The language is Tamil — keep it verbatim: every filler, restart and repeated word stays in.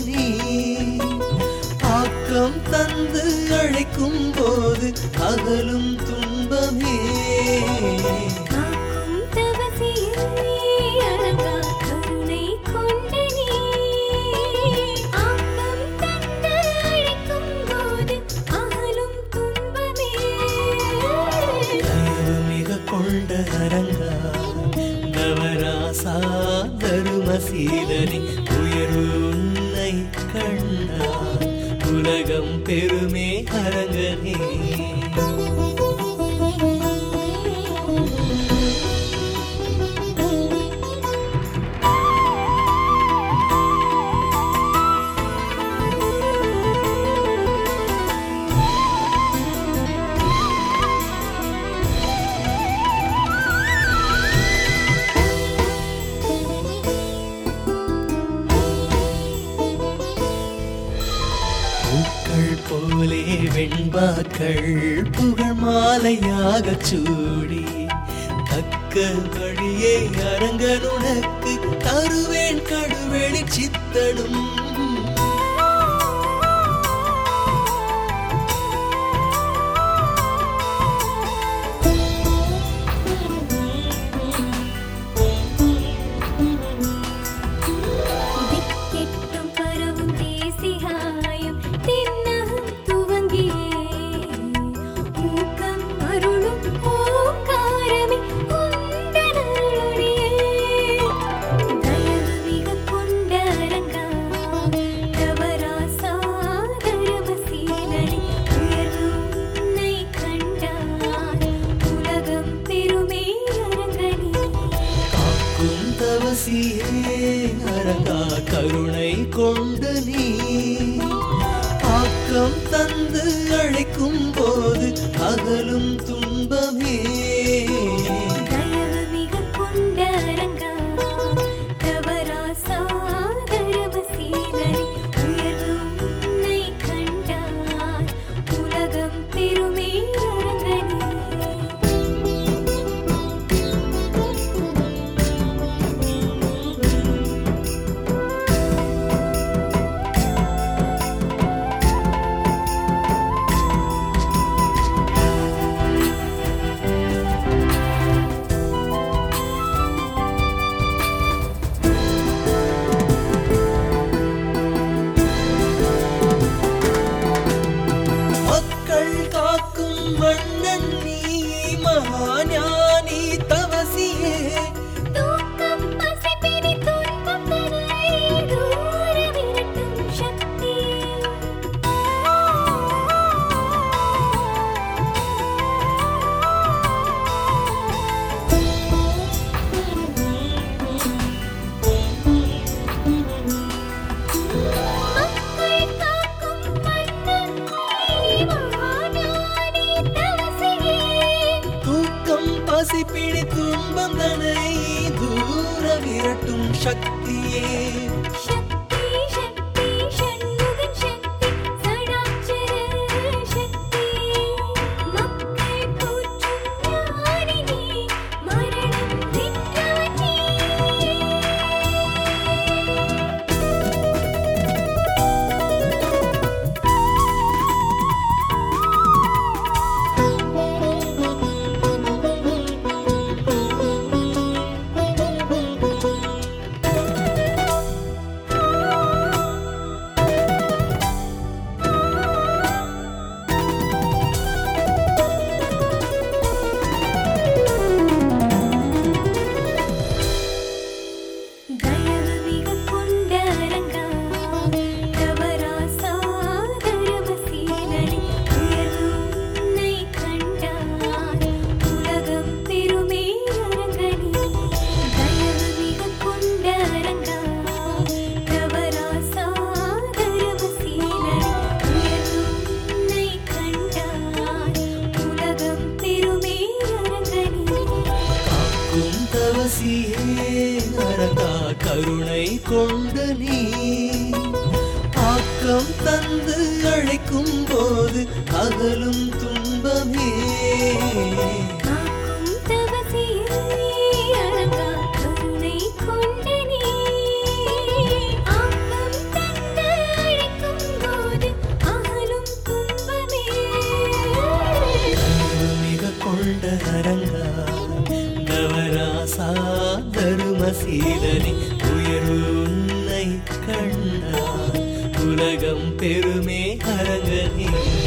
நீ ஆக்கம் தந்து அழைக்கும் போது அகலும் துன்பமே அரங்கா நவராசா தருமசீலனி உயர்வு உன்னை கண்டார் உலகம் பெருமே அரங்கனே போலே வெண்பாக்கள் புகழ் மாலையாக சூடி தக்க வழியே அரங்கனுனக்கு தருவேன் கடுவெளி சித்தடும் அரங்கா கருணை கொண்டு நீ ஆக்கம் தந்து அழைக்கும் போது அகலும் துன்பமே பசிப்பிடி துன்பந்தனை தூர விரட்டும் சக்தியே அரங்கா கருணை கொண்டு நீ ஆக்கம் தந்து அழைக்கும் போது அகலும் துன்பமே அரங்கா கருணை கொண்டு நீ ஆக்கம் தந்து கொண்ட அரங்கா தவராசா தருமசீலனே உயர்வு உன்னை கண்டார் உலகம் பெருமே அரங்கனே